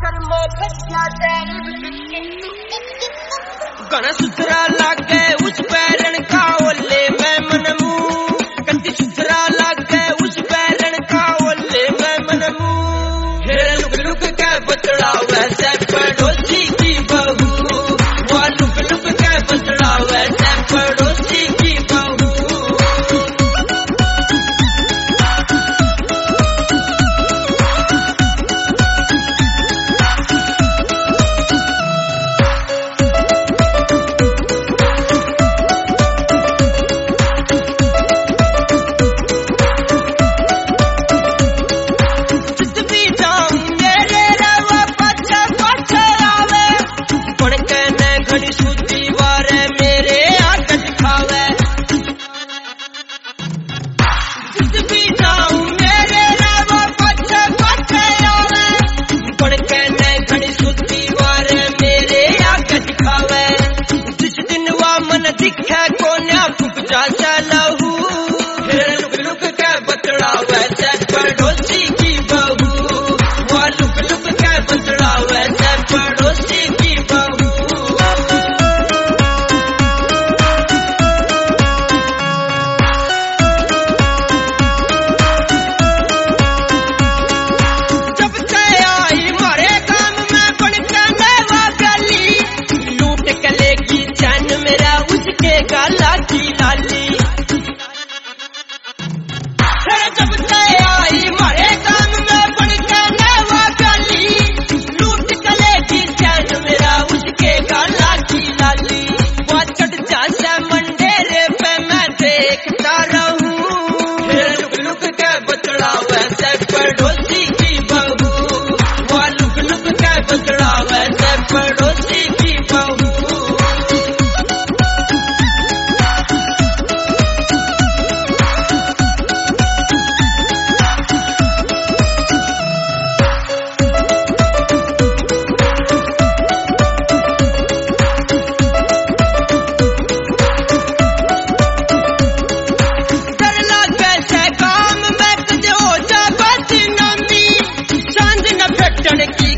गण सुथरा लागे उस पैरण का ओले मैं मनमू, कति सुथरा लागे उस पैरण का ओले मैं मनमू। फिर लुक लुक के बतड़ा वैसे पड़ोसी की बहू, वो लुक लुक के बतड़ा वैसे पड़ोसी की बहू। दिखे कोन्या फुकजा चलहू, फिर लुक लुक के बतड़ा वैसे पड़ोसी की बहू, वो लुक लुक के बतड़ा वैसे पड़ोसी की बहू। जब से आई मारे काम में बन के नवा गली, लूट के लेगी चैन मेरा उसके गाला की लाली। जब से आई मारे काम में बन के नवा गली, लूट के लेगी चैन मेरा उसके गाला की लाली। वो चढ़ जाए मंडेरे पे मैं देखता रहूं, फिर लुक लुक के बतड़ा वैसे पड़ोसी की बहू, वो लुक लुक के बतड़ा वैसे पड़ोसी की बहू। की